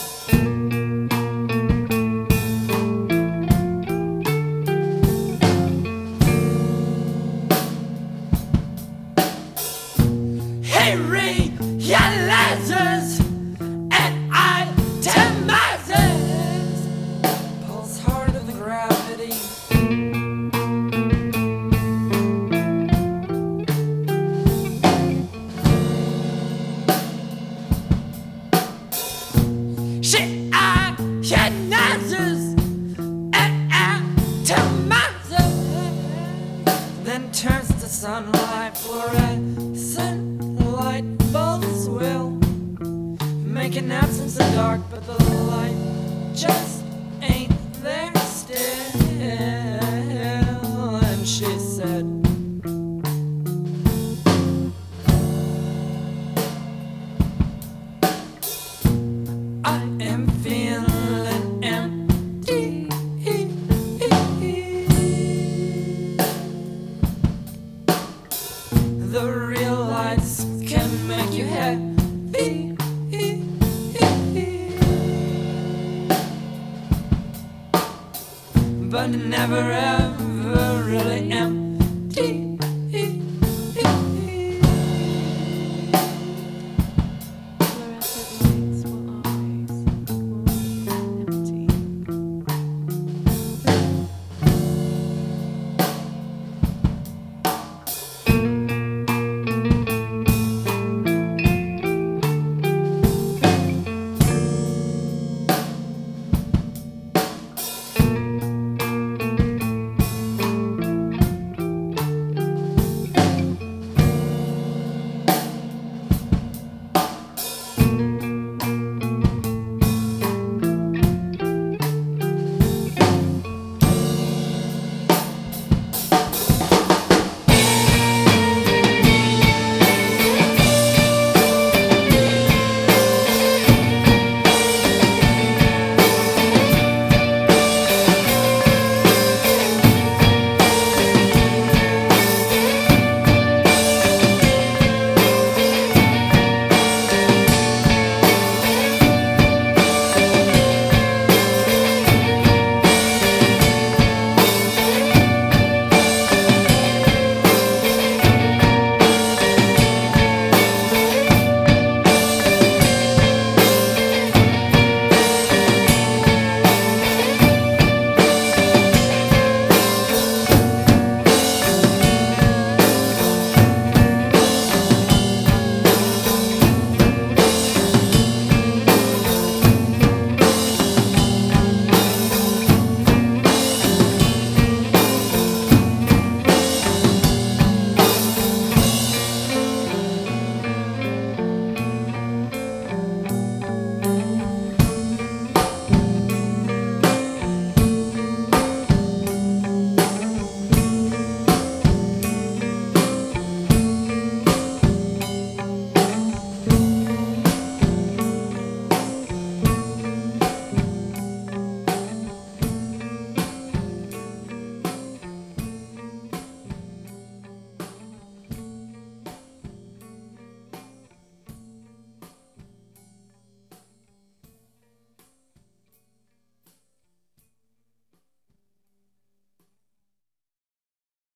He realizes and itemizes, pulls harder than gravity. She ionizes and atomizes, then turns to sunlight. Fluorescent light bulbs will make an absence of dark, but the light just ain't there still. And she said, I am feeling empty. The real lights can make you happy, but never ever really empty.